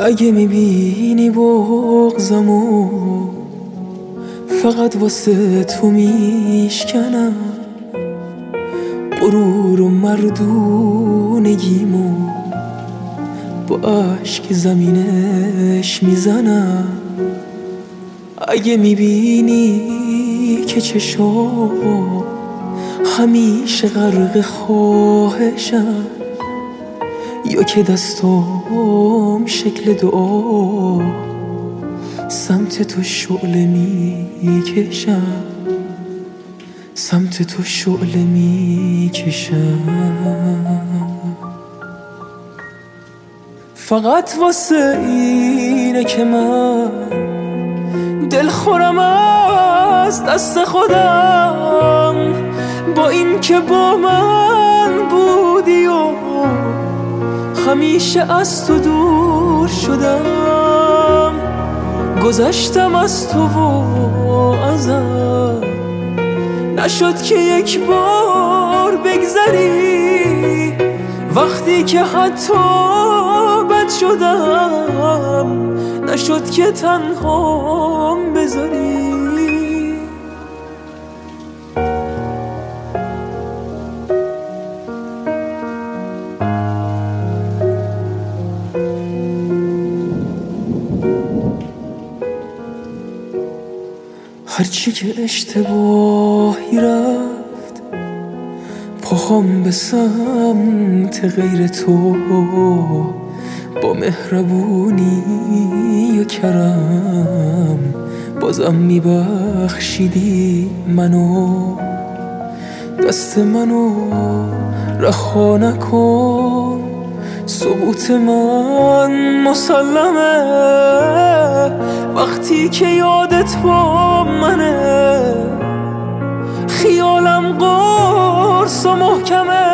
اگه میبینی بغضمو فقط واسه تو میشکنم، غرور و مردونگیمو با عشق زمینش میزنم. اگه میبینی که چشام همیشه غرق خواهشم، یا که دستام شکل دعا سمت تو شعله میکشم، سمت تو شعله میکشم. فقط واسه اینه که من دلخورم از دست خودم، با این که با من بودی و همیشه از تو دور شدم. گذشتم از تو و ازم، نشد که یک بار بگذری، وقتی که حتی بد شدم نشد که تنهام بذاری. هرچی که اشتباهی رفت پاهم به سمت غیر تو، با مهربونی و کرم بازم میبخشیدی منو. دست منو رها نکن، ثبوت من مسلمه، وقتی که یادت با منه خیالم قرص و محکمه،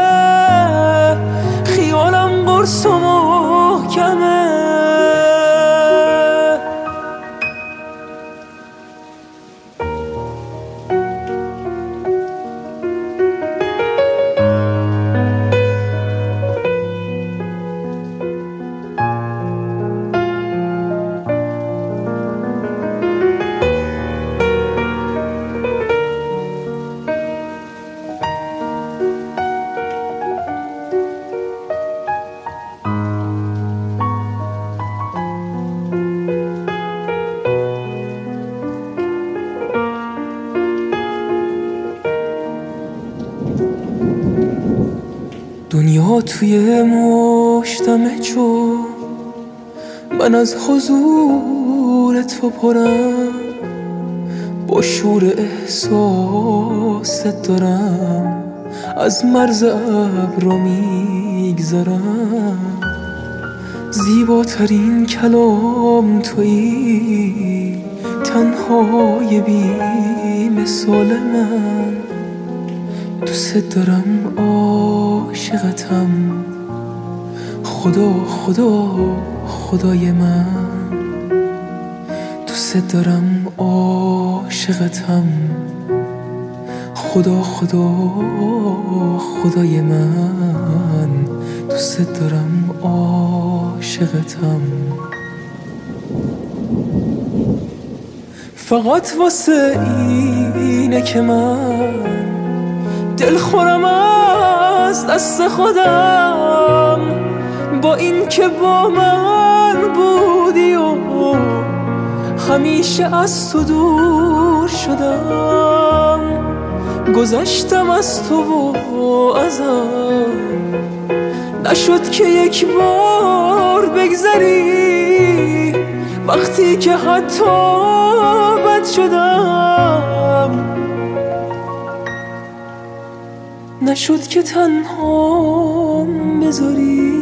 خیالم قرص و محکمه. دنیا توی مشتمه چون من از حضور تو پرم، با شور احساست دارم از مرز ابرا میگذرم. زیباترین کلام تویی، تنهای بی مثال من، دوست دارم عاشقتم، خدا خدا خدای من. دوست دارم عاشقتم، خدا خدا خدای من. دوست دارم عاشقتم. فقط واسه اینه که من دلخورم از دست خودم، با این که با من بودی و همیشه از تو دور شدم. گذشتم از تو و ازم، نشد که یک بار بگذری، وقتی که حتی بد شدم نشد که تنهام بذاری.